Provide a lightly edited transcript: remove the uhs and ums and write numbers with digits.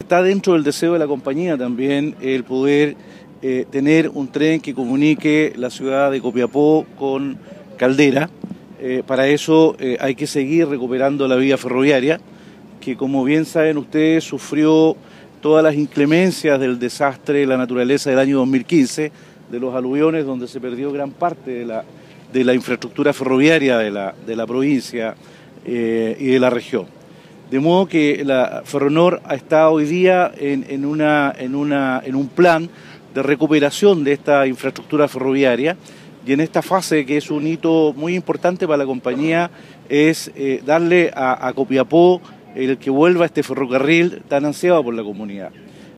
está dentro del deseo de la compañía también el poder tener un tren que comunique la ciudad de Copiapó con Caldera. Para eso hay que seguir recuperando la vía ferroviaria, que como bien saben ustedes sufrió todas las inclemencias del desastre de la naturaleza del año 2015, de los aluviones donde se perdió gran parte de la infraestructura ferroviaria de la provincia y de la región. De modo que la Ferronor está hoy día en un plan de recuperación de esta infraestructura ferroviaria, y en esta fase, que es un hito muy importante para la compañía, es darle a Copiapó el que vuelva este ferrocarril tan ansiado por la comunidad.